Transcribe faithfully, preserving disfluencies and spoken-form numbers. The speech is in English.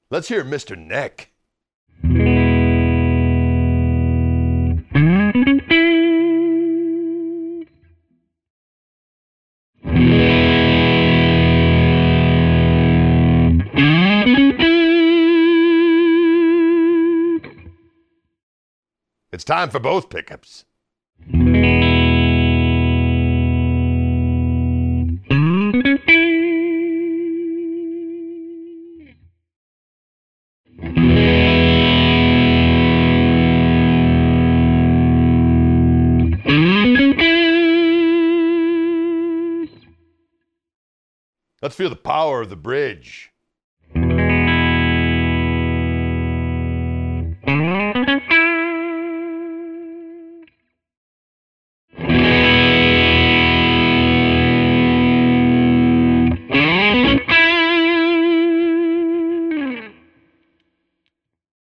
Let's hear Mister Neck. It's time for both pickups. Let's feel the power of the bridge.